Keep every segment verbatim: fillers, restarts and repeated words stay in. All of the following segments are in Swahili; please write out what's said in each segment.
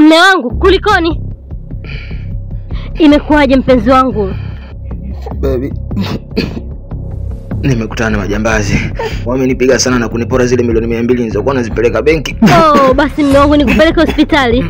Mme wangu, kulikoni? Imekuwaje mpenzi wangu? Baby. Nimekutana na majambazi. Wamenipiga sana na kunipora zile milioni mia mbili nilizokuwa nazipeleka benki. Oh, basi mme wangu nikupeleke hospitali.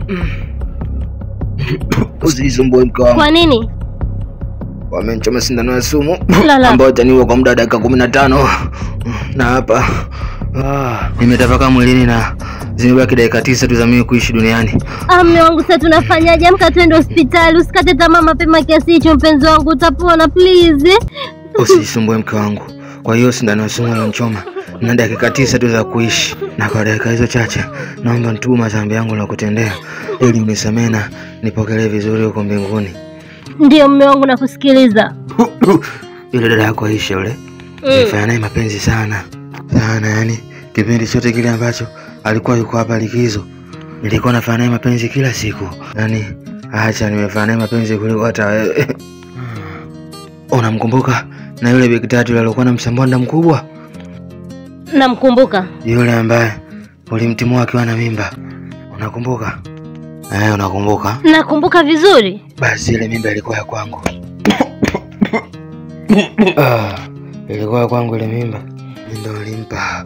Usisumbue mke wangu. Kwa nini? Wamenichoma sindano ya sumu ambayo itaniua kwa muda wa dakika kumi na tano. Na hapa ah, nimetapaka mwilini na zimebaki dakika tisa tu za mimi kuishi duniani. Ah, mme wangu sasa tunafanyaje? Amka twende hospitali, usikate tamaa mapema kiasi hicho mpenzi wangu, utapona please. Usisumbue mke wangu. Kwa hiyo sindano ya sumu inanichoma na dakika tisa tu za kuishi, na kwa dakika hizo chache naomba nitubu madhambi yangu na kutendea ili unisamehe na nipokelee vizuri huko mbinguni. Ndio mme wangu, nakusikiliza. Yule dada yako Aisha yule, nilifanya mm. naye mapenzi sana sana, yani kipindi chote kile ambacho alikuwa yuko hapa likizo nilikuwa nafanya naye mapenzi kila siku. Yani acha nimefanya naye mapenzi kuliko hata wewe. Unamkumbuka na yule Big Tatu yule alikuwa na msambonda mkubwa? Namkumbuka. Yule ambaye ulimtimua akiwa na mimba. Unakumbuka? Eh, unakumbuka? Nakumbuka vizuri. Basi ile mimba ilikuwa ya kwangu. Ah, ilikuwa ya kwangu ile mimba. Ndio nilimpa.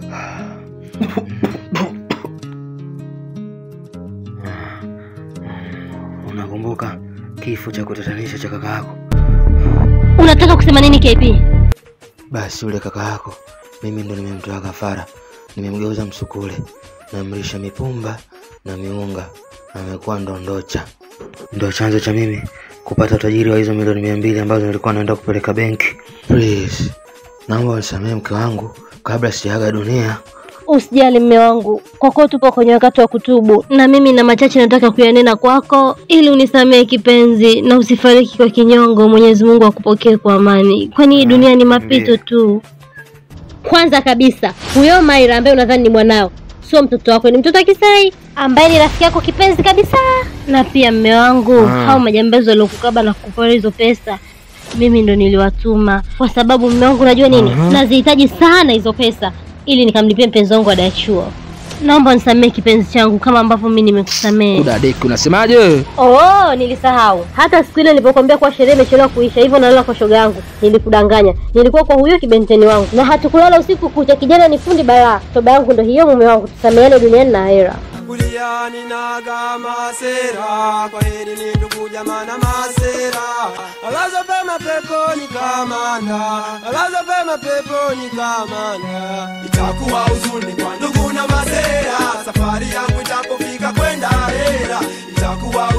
Unakumbuka kifo cha kutatanisha cha kaka yako? Unataka kusema nini K P? Basi yule kaka yako mimi ndo nimemtoa kafara. Nimemgeuza msukule, namlisha mipumba na miunga, amekuwa ndondocha. Ndio chanzo cha mimi kupata utajiri wa hizo milioni mia mbili ambazo nilikuwa naenda kupeleka benki. Please, naomba unisamehe mke wangu kabla sijaaga dunia. Usijali mme wangu, kwa kuwa tupo kwenye wakati wa kutubu, na mimi na machache nataka kuyanena kwako ili unisamehe kipenzi na usifariki kwa kinyongo. Mwenyezi Mungu akupokee kwa amani, kwani hii dunia ni mapito tu. Kwanza kabisa, huyo Maira ambaye unadhani ni mwanao sio mtoto wako, ni mtoto wa Kisai ambaye ni rafiki yako kipenzi kabisa. Na pia mme wangu, ah. hao majambazi waliokukaba na kukupora hizo pesa mimi ndo niliwatuma, kwa sababu mme wangu unajua nini? Uh-huh. Nazihitaji sana hizo pesa ili nikamlipie mpenzi wangu ada ya chuo. Naomba nisamehe kipenzi changu kama ambavyo mimi nimekusamehe. Udadeki unasemaje? Oh, nilisahau. Hata siku ile nilipokuambia kwa sherehe imechelewa kuisha hivyo nalala kwa shoga yangu, nilikudanganya. Nilikuwa kwa huyo kibenteni wangu na hatukulala usiku kucha. Kijana ni fundi balaa. Shoga yangu ndo hiyo mume wangu, tusameheane duniani na ahera. Kuliani naga masera, kwa heri ni ndugu jamaa na masera. Alaza pema peponi kamanda, alaza pema peponi kamanda. Itakuwa huzuni kwa ndugu na masera, safari yangu itapofika kwenda hera. Itakuwa